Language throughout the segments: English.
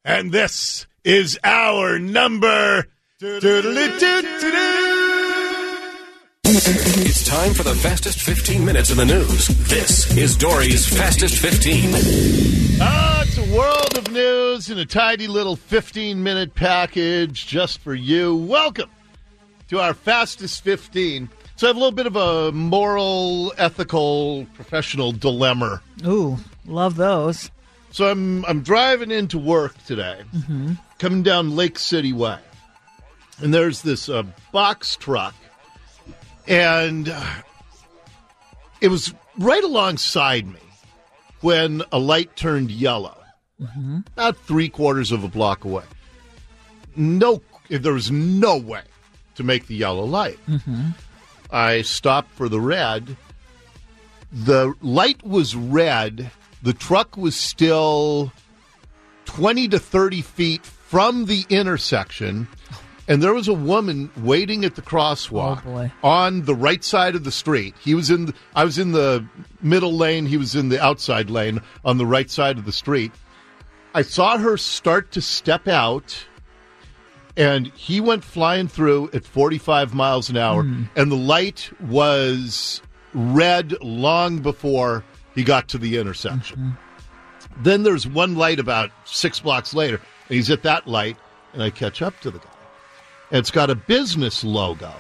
And this is our number. It's time for the fastest 15 minutes in the news. This is Dory's Fastest 15. It's a world of news in a tiny little 15-minute package just for you. Welcome to our Fastest 15. So I have a little bit of a moral, ethical, professional dilemma. Ooh, love those. So I'm driving into work today, coming down Lake City Way, and there's this box truck, and it was right alongside me when a light turned yellow, about 3/4 of a block away. There was no way to make the yellow light. I stopped for the red. The light was red. The truck was still 20 to 30 feet from the intersection, and there was a woman waiting at the crosswalk on the right side of the street. I was in the middle lane. He was in the outside lane on the right side of the street. I saw her start to step out, and he went flying through at 45 miles an hour, and the light was red long before he got to the intersection. Then there's one light about 6 blocks later, and he's at that light, and I catch up to the guy. And it's got a business logo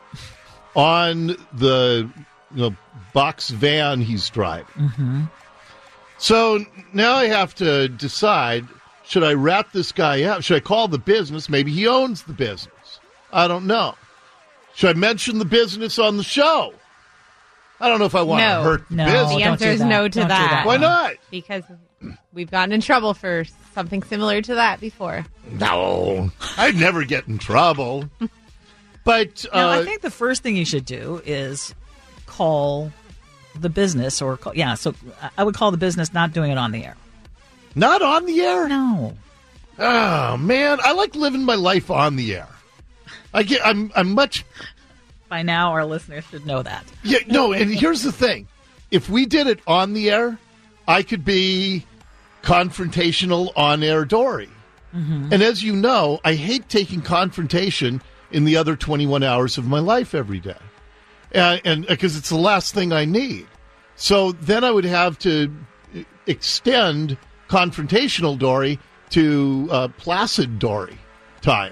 on the box van he's driving. So now I have to decide, should I rat this guy out? Should I call the business? Maybe he owns the business. I don't know. Should I mention the business on the show? I don't know if I want to hurt the business. The answer is no to that. Why not? Because we've gotten in trouble for something similar to that before. No. I'd never get in trouble. But no, I think the first thing you should do is call the business so I would call the business, not doing it on the air. Not on the air? No. Oh, man. I like living my life on the air. I'm much... By now, our listeners should know that. Yeah, no, and here's the thing. If we did it on the air, I could be confrontational on-air Dory. And as you know, I hate taking confrontation in the other 21 hours of my life every day. And because it's the last thing I need. So then I would have to extend confrontational Dory to placid Dory time.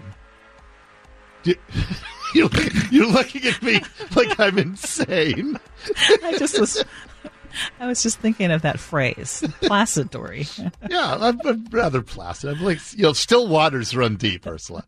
You're looking at me like I'm insane. I was just thinking of that phrase, placid Dory. Yeah, I'm rather placid. I'm like, still waters run deep, Ursula.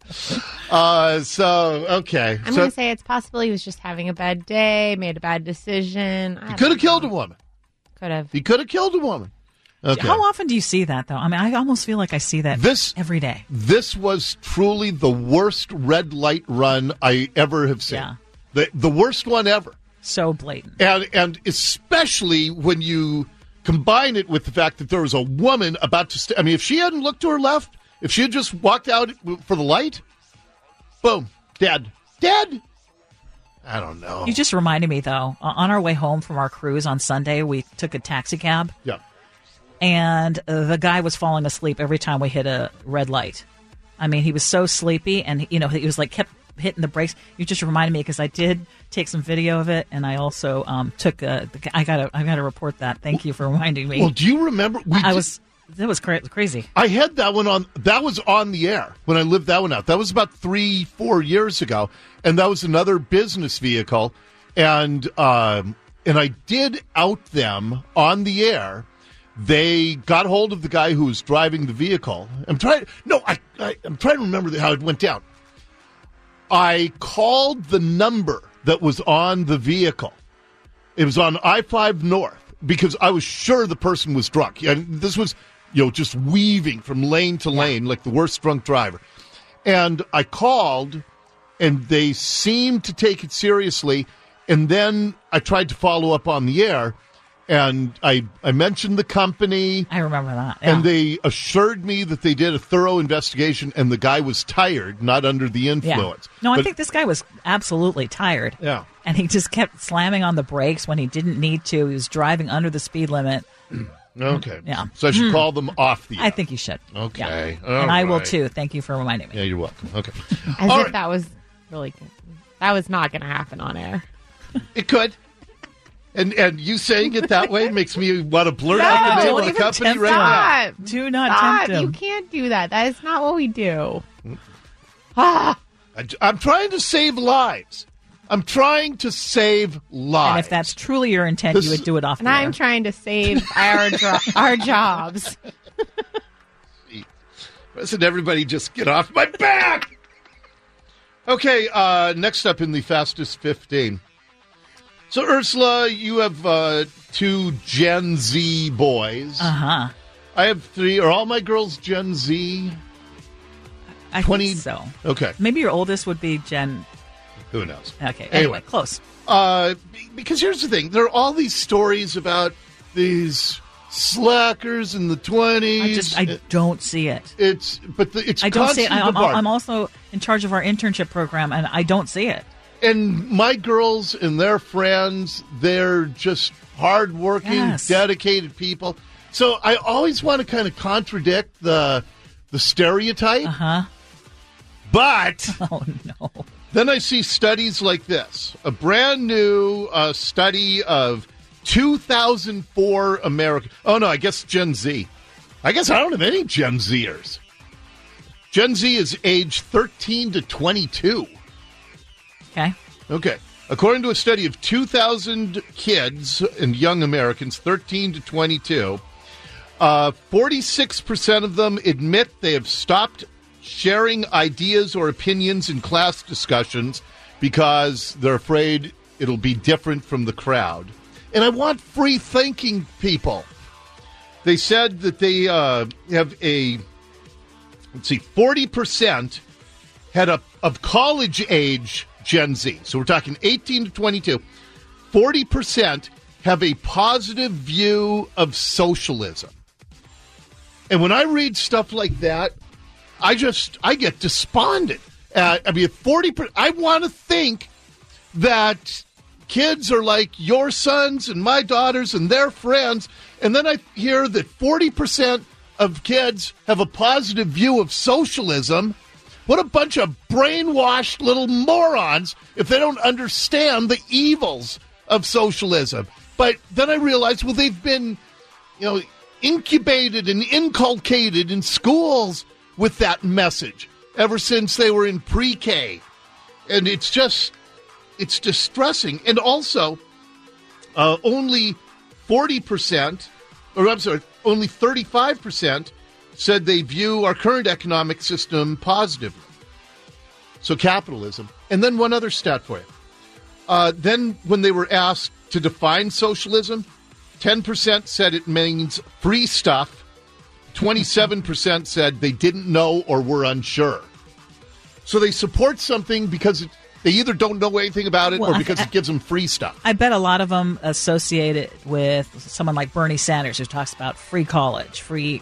Okay. I'm going to say it's possible he was just having a bad day, made a bad decision. He could have killed a woman. He could have killed a woman. Okay. How often do you see that, though? I mean, I almost feel like I see that every day. This was truly the worst red light run I ever have seen. Yeah. The worst one ever. So blatant. And especially when you combine it with the fact that there was a woman about to... I mean, if she hadn't looked to her left, if she had just walked out for the light, boom, dead. Dead? I don't know. You just reminded me, though. On our way home from our cruise on Sunday, we took a taxi cab. Yeah. And the guy was falling asleep every time we hit a red light. I mean, he was so sleepy, and he was like kept hitting the brakes. You just reminded me because I did take some video of it, and I also took. I gotta report that. Thank you for reminding me. Well, do you remember? That was crazy. I had that one on. That was on the air when I lived that one out. That was about 3-4 years ago, and that was another business vehicle, and I did out them on the air. They got hold of the guy who was driving the vehicle. I'm trying to remember how it went down. I called the number that was on the vehicle. It was on I-5 North because I was sure the person was drunk. And this was, just weaving from lane to lane like the worst drunk driver. And I called, and they seemed to take it seriously. And then I tried to follow up on the air. And I mentioned the company. I remember that. Yeah. And they assured me that they did a thorough investigation and the guy was tired, not under the influence. Yeah. No, I think this guy was absolutely tired. Yeah. And he just kept slamming on the brakes when he didn't need to. He was driving under the speed limit. Okay. Yeah. So I should call them off the air. I think you should. Okay. Yeah. All And I will right. too. Thank you for reminding me. Yeah, you're welcome. Okay. As All if right. that was really good. That was not going to happen on air. It could. And you saying it that way makes me want to blurt out the name don't of the even company tempt right him. now. Do not Stop. tempt him. You can't do that. That is not what we do. I'm trying to save lives. I'm trying to save lives. And if that's truly your intent, you would do it off And the air. I'm trying to save our jobs. Doesn't everybody just get off my back? Okay, next up in the Fastest 15. So, Ursula, you have 2 Gen Z boys. Uh-huh. I have 3. Are all my girls Gen Z? I 20 think so. Okay, Maybe your oldest would be Gen... who knows? Okay, anyway, close. Because here's the thing. There are all these stories about these slackers in the 20s. I don't see it. It's I don't see it. constant bombardment. I'm also in charge of our internship program, and I don't see it. And my girls and their friends, they're just hardworking, Yes. dedicated people. So I always want to kind of contradict the stereotype. Uh-huh. But Oh, no. then I see studies like this. A brand new study of 2004 American. Oh, no, I guess Gen Z. I guess I don't have any Gen Zers. Gen Z is age 13 to 22. Okay. Okay. According to a study of 2,000 kids and young Americans, 13 to 22, 46% of them admit they have stopped sharing ideas or opinions in class discussions because they're afraid it'll be different from the crowd. And I want free-thinking people. They said that they have 40% had of college-age Gen Z. So we're talking 18 to 22. 40% have a positive view of socialism. And when I read stuff like that, I get despondent. 40%. I want to think that kids are like your sons and my daughters and their friends. And then I hear that 40% of kids have a positive view of socialism. What a bunch of brainwashed little morons if they don't understand the evils of socialism. But then I realized, well, they've been, incubated and inculcated in schools with that message ever since they were in pre-K. And it's distressing. And also, only 40%, only 35% said they view our current economic system positively. So capitalism. And then one other stat for you. Then when they were asked to define socialism, 10% said it means free stuff. 27% said they didn't know or were unsure. So they support something because they either don't know anything about it or because it gives them free stuff. I bet a lot of them associate it with someone like Bernie Sanders, who talks about free college, free,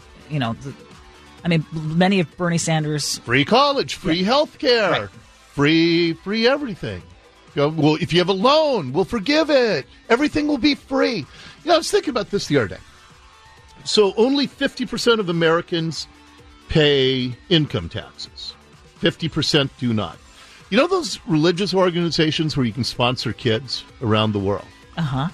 many of Bernie Sanders. Free college, free health care, Right. free everything. Well, if you have a loan, we'll forgive it. Everything will be free. I was thinking about this the other day. So only 50% of Americans pay income taxes. 50% do not. You know those religious organizations where you can sponsor kids around the world? Uh-huh.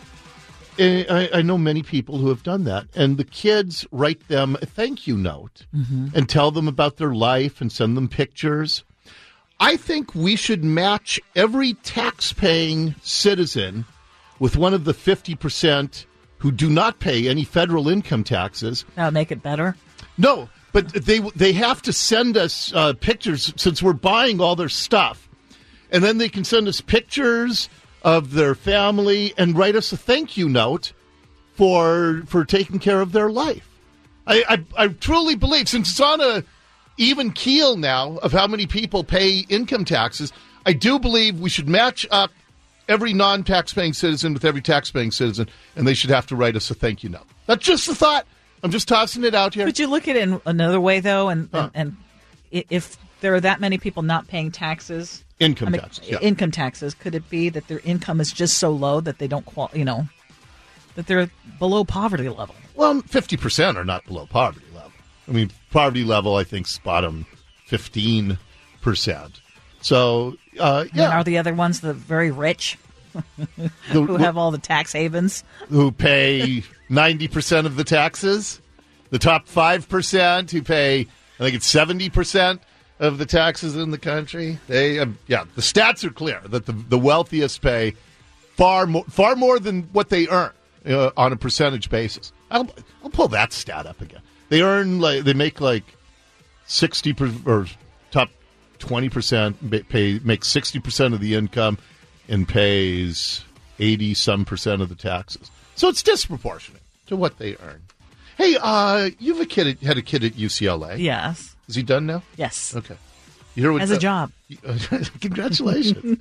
I know many people who have done that, and the kids write them a thank you note and tell them about their life and send them pictures. I think we should match every tax-paying citizen with one of the 50% who do not pay any federal income taxes. That would make it better. No, but they have to send us pictures since we're buying all their stuff. And then they can send us pictures of their family and write us a thank you note for taking care of their life. I truly believe, since it's on a even keel now of how many people pay income taxes, I do believe we should match up every non-tax-paying citizen with every tax-paying citizen, and they should have to write us a thank you note. That's just a thought. I'm just tossing it out here. Could you look at it in another way, though? And if there are that many people not paying taxes, Income taxes, yeah. income taxes, could it be that their income is just so low that they don't that they're below poverty level. Well, 50% are not below poverty level. I mean, poverty level, I think, is bottom 15%. So, And are the other ones the very rich who have all the tax havens? Who pay 90% of the taxes? The top 5% who pay, I think it's 70% of the taxes in the country. The stats are clear that the wealthiest pay far more than what they earn on a percentage basis. I'll pull that stat up again. They make like 60 or top 20% make 60% of the income and pays 80% of the taxes. So it's disproportionate to what they earn. Hey, you've had a kid at UCLA. Yes. Is he done now? Yes. Okay. You hear what Has a job. Congratulations.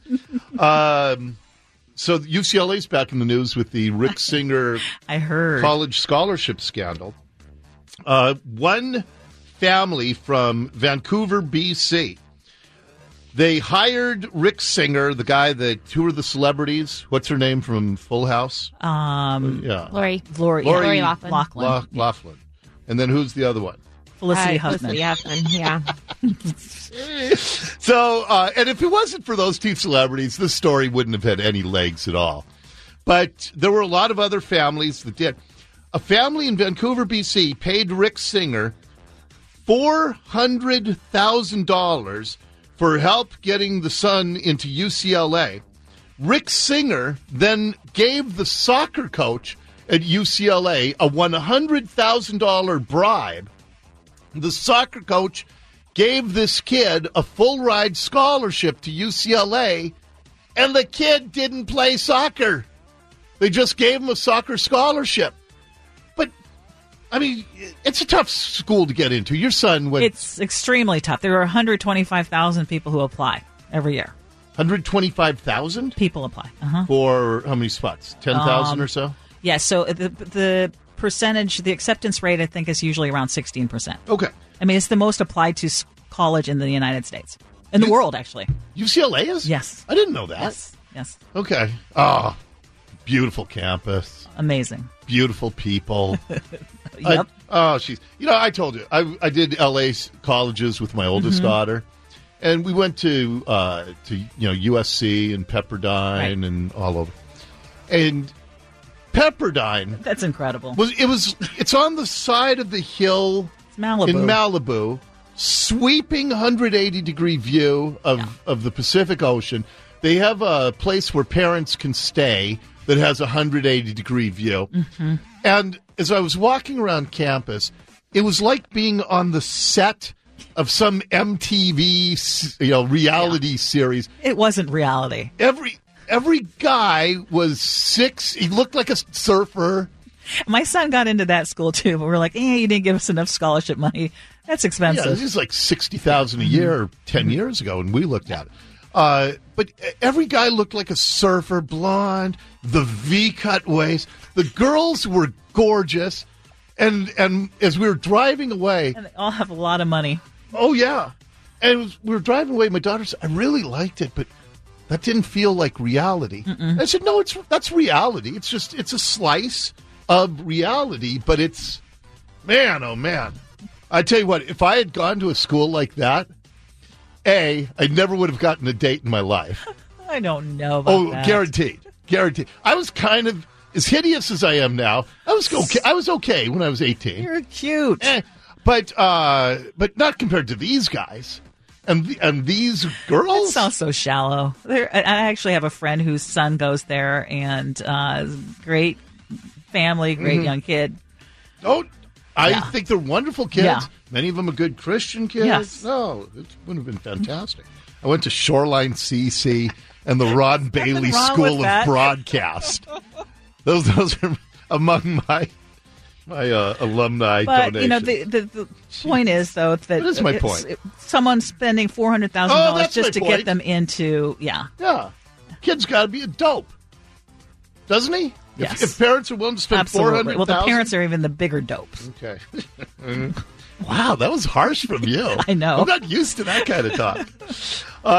So UCLA's back in the news with the Rick Singer I heard. college scholarship scandal. One family from Vancouver, BC, they hired Rick Singer, the guy who are the celebrities? What's her name from Full House? Lori Loughlin. And then who's the other one? Felicity Huffman. Felicity Huffman, yeah. So, and if it wasn't for those two celebrities, this story wouldn't have had any legs at all. But there were a lot of other families that did. A family in Vancouver, BC, paid Rick Singer $400,000 for help getting the son into UCLA. Rick Singer then gave the soccer coach at UCLA a $100,000 bribe. The soccer coach gave this kid a full-ride scholarship to UCLA, and the kid didn't play soccer. They just gave him a soccer scholarship. But, I mean, it's a tough school to get into. Your son went... It's extremely tough. There are 125,000 people who apply every year. 125,000? People apply. For how many spots? 10,000 or so? Yeah, so the percentage, the acceptance rate, I think, is usually around 16%. Okay. I mean, it's the most applied to college in the United States. In the world, actually. UCLA is? Yes. I didn't know that. Yes. Okay. Oh, beautiful campus. Amazing. Beautiful people. Yep. She's. I told you I did LA colleges with my oldest daughter, and we went to USC and Pepperdine and all over. And Pepperdine, That's incredible. It's on the side of the hill It's Malibu. in Malibu, sweeping 180-degree view of the Pacific Ocean. They have a place where parents can stay that has a 180-degree view. Mm-hmm. And as I was walking around campus, it was like being on the set of some MTV reality series. It wasn't reality. Every guy was 6. He looked like a surfer. My son got into that school, too, but we're like, you didn't give us enough scholarship money. That's expensive. Yeah, this is like $60,000 a year 10 years ago when we looked at it. But every guy looked like a surfer, blonde, the V-cut waist. The girls were gorgeous. And as we were driving away... And they all have a lot of money. Oh, yeah. And we were driving away. My daughter said, I really liked it, but that didn't feel like reality. I said, no, that's reality. It's a slice of reality, but it's... Man, oh, man. I tell you what, if I had gone to a school like that, I never would have gotten a date in my life. I don't know about that. Guaranteed. I was kind of as hideous as I am now. I was okay when I was 18. You're cute. But not compared to these guys and these girls. That sounds so shallow. I actually have a friend whose son goes there, and great family, great young kid. Oh, I think they're wonderful kids. Yeah. Many of them are good Christian kids. Yes. No, it would have been fantastic. I went to Shoreline CC and the Ron Bailey School of Broadcast. Those are among my alumni donations. The point is, though, that is my point. Someone spending $400,000 just to get them into, Yeah, kid's got to be a dope, doesn't he? Yes. If parents are willing to spend $400,000. Well, the parents are even the bigger dopes. Okay. Wow, that was harsh from you. I know. I'm not used to that kind of talk.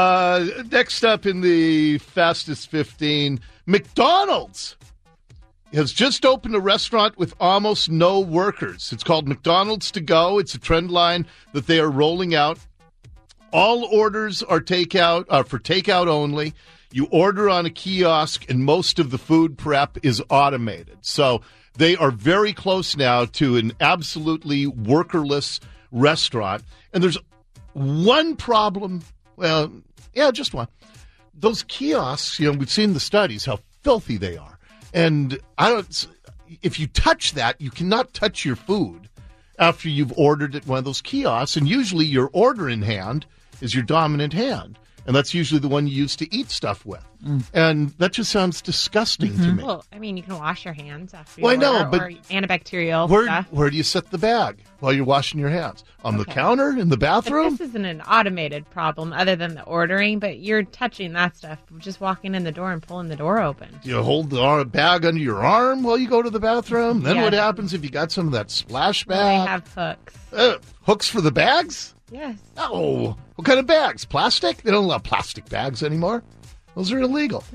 Next up in the Fastest 15, McDonald's has just opened a restaurant with almost no workers. It's called McDonald's To Go. It's a trend line that they are rolling out. All orders are for takeout only. You order on a kiosk, and most of the food prep is automated. So they are very close now to an absolutely workerless restaurant. And there's one problem. Well, yeah, just one. Those kiosks, we've seen the studies, how filthy they are. And if you touch that, you cannot touch your food after you've ordered at one of those kiosks. And usually your order in hand is your dominant hand. And that's usually the one you use to eat stuff with. And that just sounds disgusting to me. Well, I mean, you can wash your hands after you I order, know, but or antibacterial stuff. Where do you set the bag while you're washing your hands? On the counter? In the bathroom? But this isn't an automated problem other than the ordering, but you're touching that stuff, just walking in the door and pulling the door open. You hold the bag under your arm while you go to the bathroom? Then what happens if you got some of that splash bag? They have hooks. Hooks for the bags? Yes. Oh, what kind of bags? Plastic? They don't allow plastic bags anymore. Those are illegal.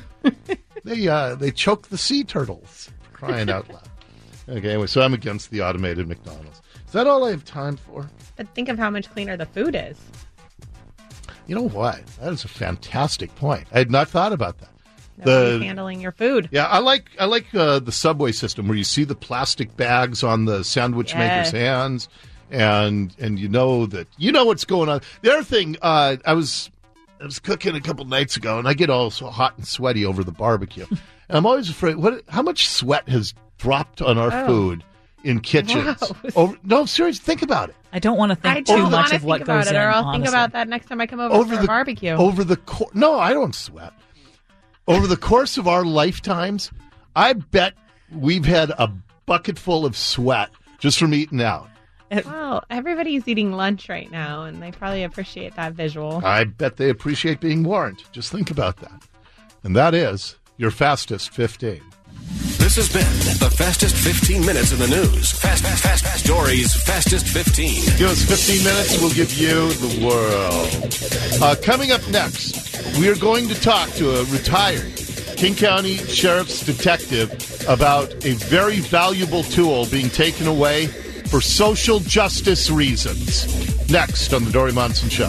They choke the sea turtles, for crying out loud. Okay, anyway, so I'm against the automated McDonald's. Is that all I have time for? But think of how much cleaner the food is. You know what? That is a fantastic point. I had not thought about that. Nobody's handling your food. Yeah, I like the Subway system where you see the plastic bags on the sandwich maker's hands. And you know what's going on. The other thing, I was cooking a couple nights ago, and I get all so hot and sweaty over the barbecue. And I'm always afraid, how much sweat has dropped on our food in kitchens? No, seriously, think about it. I don't want to think too much of what goes in, or I'll honestly. think about that next time I come over for a barbecue. No, I don't sweat. Over the course of our lifetimes, I bet we've had a bucket full of sweat just from eating out. Well, everybody's eating lunch right now, and they probably appreciate that visual. I bet they appreciate being warned. Just think about that. And that is your Fastest 15. This has been the Fastest 15 Minutes in the News. Fast Stories, Fastest 15. Give us 15 minutes, we'll give you the world. Coming up next, we are going to talk to a retired King County Sheriff's detective about a very valuable tool being taken away for social justice reasons. Next on The Dori Monson Show.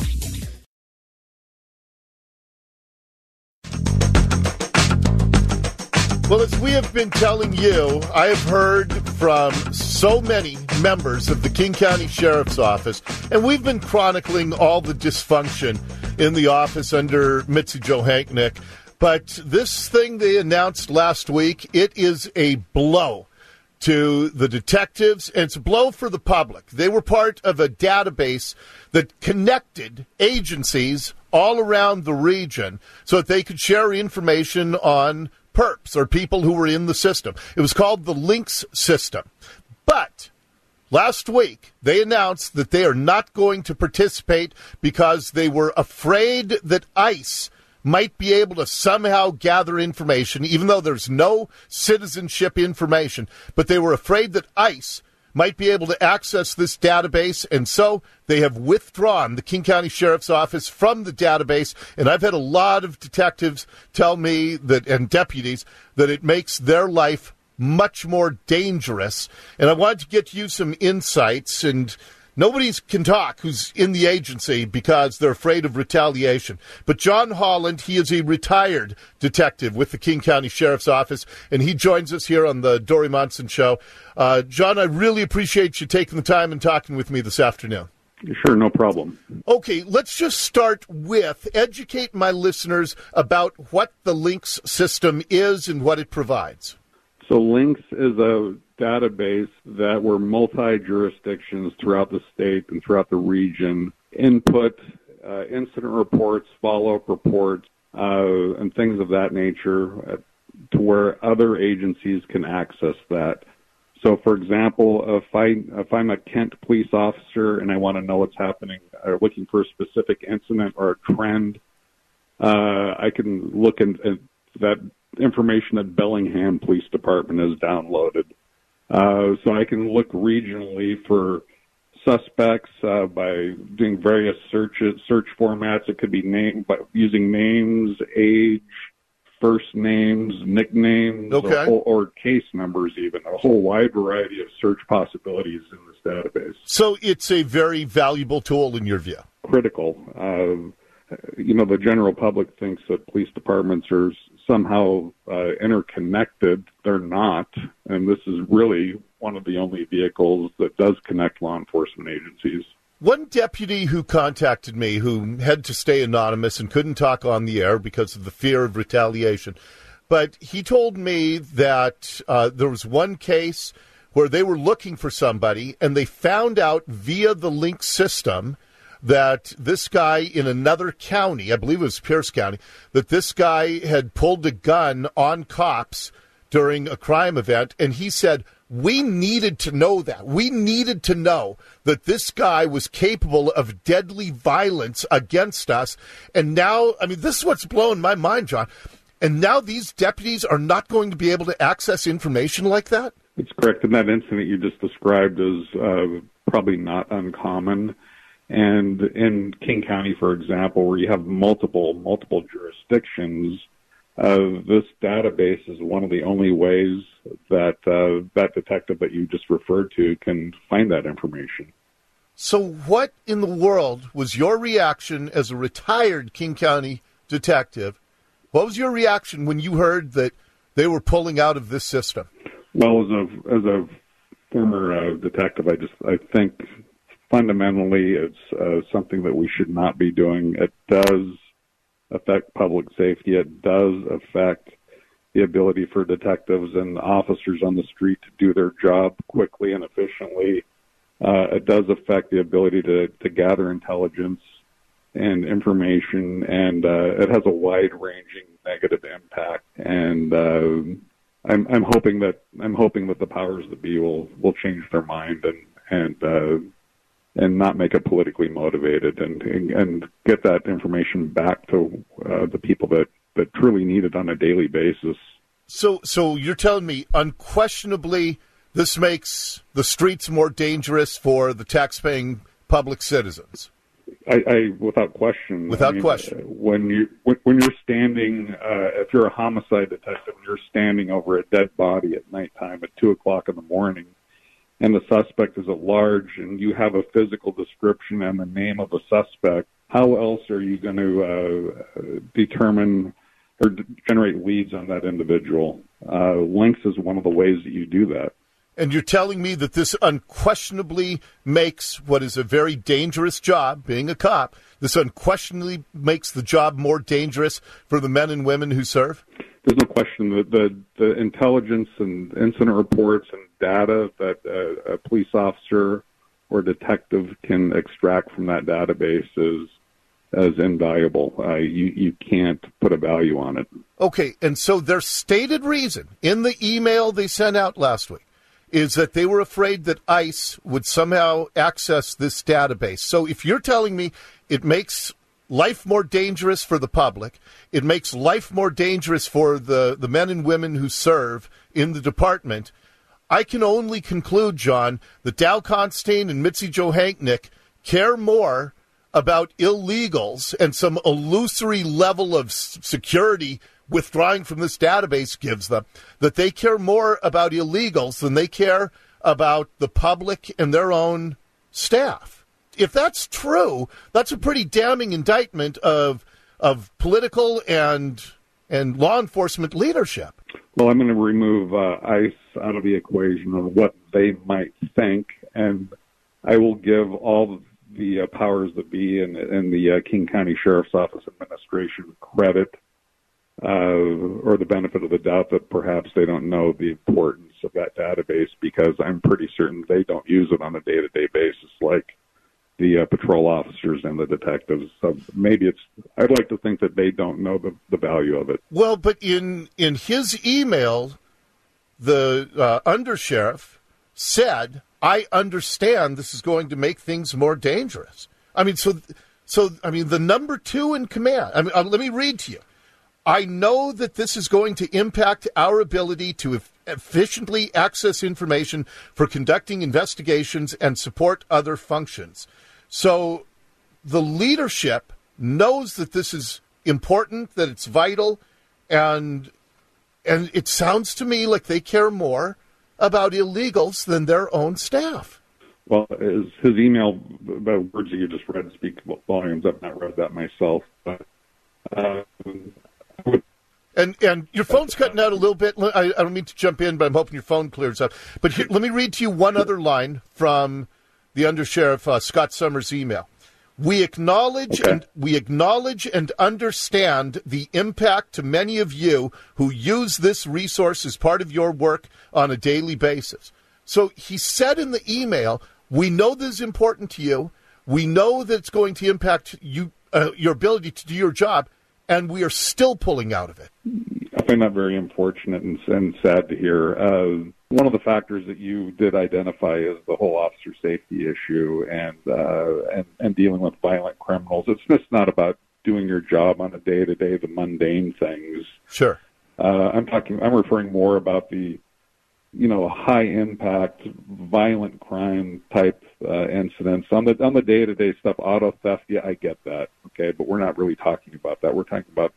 Well, as we have been telling you, I have heard from so many members of the King County Sheriff's Office, and we've been chronicling all the dysfunction in the office under Mitzi Johanknick. But this thing they announced last week, it is a blow to the detectives, and it's a blow for the public. They were part of a database that connected agencies all around the region so that they could share information on perps or people who were in the system. It was called the Lynx system. But last week, they announced that they are not going to participate because they were afraid that ICE might be able to somehow gather information, even though there's no citizenship information. But they were afraid that ICE might be able to access this database, and so they have withdrawn the King County Sheriff's Office from the database. And I've had a lot of detectives tell me that, and deputies, that it makes their life much more dangerous. And I wanted to get you some insights, and nobody can talk who's in the agency because they're afraid of retaliation. But John Holland, he is a retired detective with the King County Sheriff's Office, and he joins us here on the Dori Monson Show. John, I really appreciate you taking the time and talking with me this afternoon. Sure, no problem. Okay, let's just start with educate my listeners about what the Lynx system is and what it provides. So Lynx is a database that where multi-jurisdictions throughout the state and throughout the region input incident reports, follow-up reports, and things of that nature to where other agencies can access that. So, for example, if I'm a Kent police officer and I want to know what's happening, looking for a specific incident or a trend, I can look at that information that Bellingham Police Department has downloaded. So I can look regionally for suspects by doing various search formats. It could be by using names, age, first names, nicknames, Okay. or case numbers even, a whole wide variety of search possibilities in this database. So it's a very valuable tool in your view. Critical. The general public thinks that police departments are somehow interconnected. They're not, and this is really one of the only vehicles that does connect law enforcement agencies. One deputy who contacted me, who had to stay anonymous and couldn't talk on the air because of the fear of retaliation, but he told me that there was one case where they were looking for somebody, and they found out via the link system that this guy in another county, I believe it was Pierce County, that this guy had pulled a gun on cops during a crime event, and he said, we needed to know that. We needed to know that this guy was capable of deadly violence against us. And now, this is what's blowing my mind, John. And now these deputies are not going to be able to access information like that? It's correct. And that incident you just described is probably not uncommon. And in King County, for example, where you have multiple jurisdictions, this database is one of the only ways that that detective that you just referred to can find that information. So what in the world was your reaction as a retired King County detective? What was your reaction when you heard that they were pulling out of this system? Well, as a former detective, I think fundamentally it's something that we should not be doing. It does affect public safety. It does affect the ability for detectives and officers on the street to do their job quickly and efficiently. It does affect the ability to gather intelligence and information, and it has a wide-ranging negative impact. And I'm hoping that the powers that be will change their mind and not make it politically motivated and get that information back to the people that truly need it on a daily basis. So you're telling me unquestionably this makes the streets more dangerous for the taxpaying public citizens? I without question. Without question. When you're standing, if you're a homicide detective, and you're standing over a dead body at nighttime at 2:00 in the morning, and the suspect is at large, and you have a physical description and the name of a suspect, how else are you going to determine or generate leads on that individual? Links is one of the ways that you do that. And you're telling me that this unquestionably makes what is a very dangerous job, being a cop, this unquestionably makes the job more dangerous for the men and women who serve? There's no question that the intelligence and incident reports and data that a police officer or detective can extract from that database is invaluable. You can't put a value on it. Okay, and so their stated reason in the email they sent out last week is that they were afraid that ICE would somehow access this database. So if you're telling me it makes life more dangerous for the public, it makes life more dangerous for the men and women who serve in the department, I can only conclude, John, that Dow Constein and Mitzi Johanknick care more about illegals and some illusory level of security withdrawing from this database gives them, that they care more about illegals than they care about the public and their own staff. If that's true, that's a pretty damning indictment of political and law enforcement leadership. Well, I'm going to remove ICE out of the equation of what they might think, and I will give all the powers that be in the King County Sheriff's Office administration credit or the benefit of the doubt that perhaps they don't know the importance of that database, because I'm pretty certain they don't use it on a day-to-day basis like the patrol officers and the detectives. So maybe I'd like to think that they don't know the value of it. Well, but in his email, the undersheriff said, I understand this is going to make things more dangerous. I mean, so the number two in command, let me read to you. I know that this is going to impact our ability to efficiently access information for conducting investigations and support other functions. So the leadership knows that this is important, that it's vital, And it sounds to me like they care more about illegals than their own staff. Well, his email, the words that you just read speak volumes. I've not read that myself. But, and your phone's cutting out a little bit. I don't mean to jump in, but I'm hoping your phone clears up. But here, let me read to you one other line from the Undersheriff Scott Summers' email. We acknowledge and understand the impact to many of you who use this resource as part of your work on a daily basis. So he said in the email, we know this is important to you. We know that it's going to impact you, your ability to do your job, and we are still pulling out of it. I find that very unfortunate and sad to hear. One of the factors that you did identify is the whole officer safety issue and dealing with violent criminals. It's just not about doing your job on a day-to-day, the mundane things. Sure. I'm referring more about the, high impact, violent crime type incidents on the day-to-day stuff. Auto theft, yeah, I get that. Okay, but we're not really talking about that. We're talking about,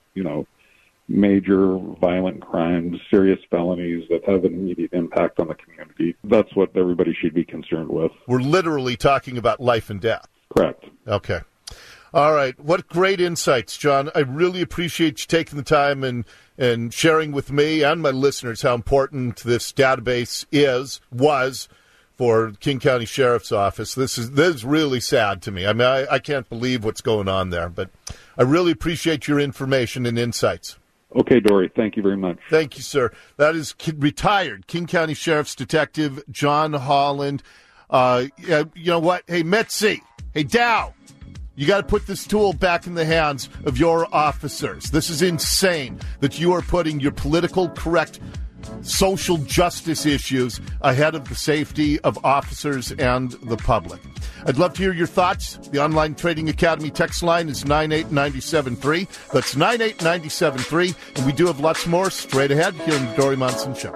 major violent crimes, serious felonies that have an immediate impact on the community. That's what everybody should be concerned with. We're literally talking about life and death. Correct. Okay. All right. What great insights, John. I really appreciate you taking the time and sharing with me and my listeners how important this database was for King County Sheriff's Office. This is really sad to me. I mean, I can't believe what's going on there, but I really appreciate your information and insights. Okay, Dory, thank you very much. Thank you, sir. That is retired King County Sheriff's Detective John Holland. You know what? Hey, Metzi. Hey, Dow. You got to put this tool back in the hands of your officers. This is insane that you are putting your political correct social justice issues ahead of the safety of officers and the public. I'd love to hear your thoughts. The Online Trading Academy text line is 98973. That's 98973. And we do have lots more straight ahead here on the Dory Monson Show.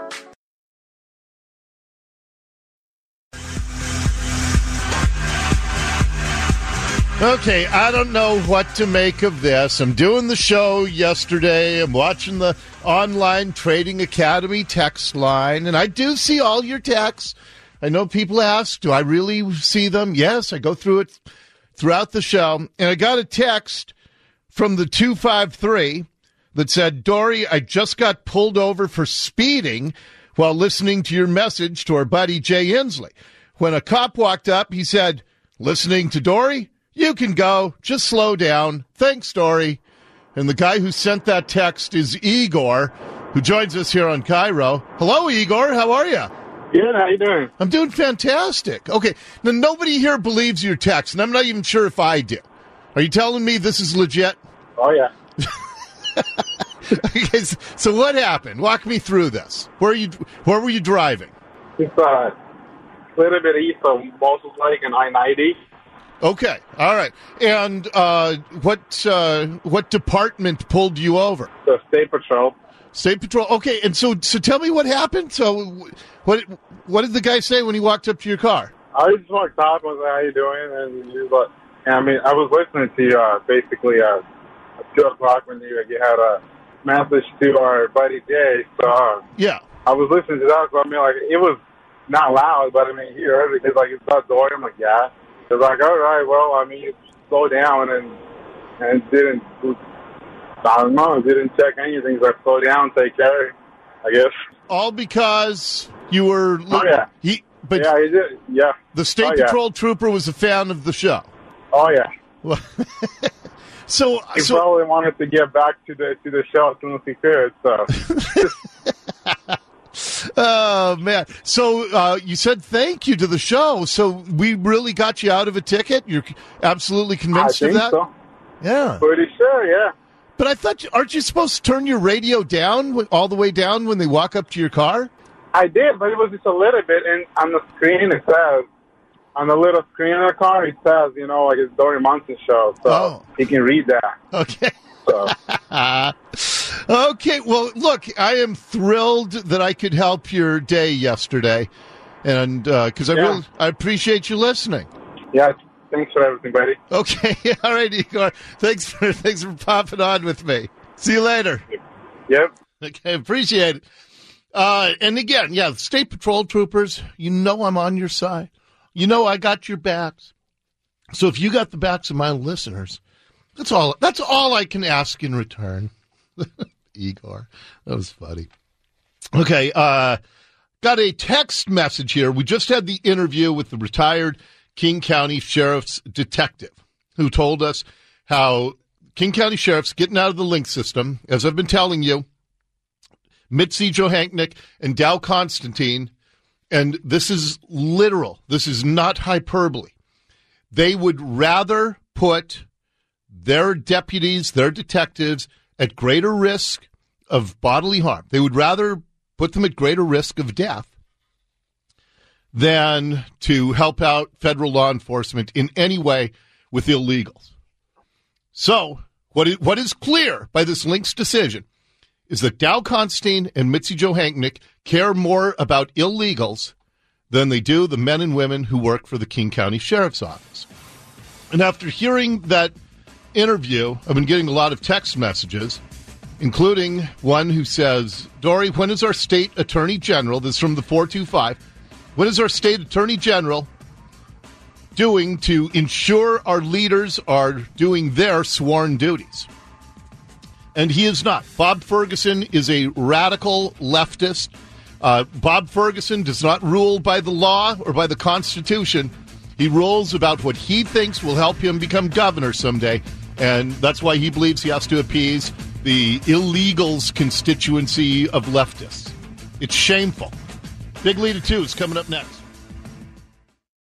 Okay, I don't know what to make of this. I'm doing the show yesterday. I'm watching the Online Trading Academy text line, and I do see all your texts. I know people ask, do I really see them? Yes, I go through it throughout the show, and I got a text from the 253 that said, Dory, I just got pulled over for speeding while listening to your message to our buddy Jay Inslee. When a cop walked up, he said, listening to Dory? You can go. Just slow down. Thanks, Dory. And the guy who sent that text is Igor, who joins us here on Cairo. Hello, Igor. How are you? Good. How you doing? I'm doing fantastic. Okay. Now, nobody here believes your text, and I'm not even sure if I do. Are you telling me this is legit? Oh, yeah. Okay, so what happened? Walk me through this. Where were you driving? It's a little bit east of Moses Lake and I-90. Okay, all right. And what department pulled you over? The State Patrol. State Patrol. Okay, and so tell me what happened. So what did the guy say when he walked up to your car? I just walked up and was like, how you doing? And he was like, I was listening to you basically at 2 o'clock when you had a message to our buddy Jay. So yeah, I was listening to that. So it was not loud, but he heard it. It's like, it's not Dory. I'm like, yeah. They're like, all right, well, you slow down and didn't check anything. Like, slow down, take care, I guess. All because you were... Oh, yeah. He did, yeah. The State Patrol trooper was a fan of the show. Oh, yeah. So he probably wanted to get back to the show as soon as he could, so... Oh, man. So you said thank you to the show. So we really got you out of a ticket? You're absolutely convinced of that? I think so. Yeah. Pretty sure, yeah. But I thought, aren't you supposed to turn your radio down, all the way down when they walk up to your car? I did, but it was just a little bit. And on the screen it says, on the little screen of the car, it says, it's Dory Monson show. So you can read that. Okay. So. Okay, well, look, I am thrilled that I could help your day yesterday, and because I appreciate you listening. Yeah, thanks for everything, buddy. Okay, all right, Igor. Thanks for popping on with me. See you later. Yep. Okay, appreciate it. And again, yeah, State Patrol troopers, you know I'm on your side. You know I got your backs. So if you got the backs of my listeners, that's all I can ask in return. Igor, that was funny. Okay, got a text message here. We just had the interview with the retired King County Sheriff's detective who told us how King County Sheriff's getting out of the link system. As I've been telling you, Mitzi Johanknick and Dow Constantine, and this is literal. This is not hyperbole. They would rather put their deputies, their detectives, at greater risk of bodily harm. They would rather put them at greater risk of death than to help out federal law enforcement in any way with illegals. So, what is clear by this Link's decision is that Dow Constantine and Mitzi Johanknick care more about illegals than they do the men and women who work for the King County Sheriff's Office. And after hearing that interview, I've been getting a lot of text messages, including one who says, Dory, when is our state attorney general, this is from the 425, when is our state attorney general doing to ensure our leaders are doing their sworn duties? And he is not. Bob Ferguson is a radical leftist. Bob Ferguson does not rule by the law or by the Constitution. He rules about what he thinks will help him become governor someday, and that's why he believes he has to appease the illegals constituency of leftists. It's shameful. Big Lead at 2 is coming up next.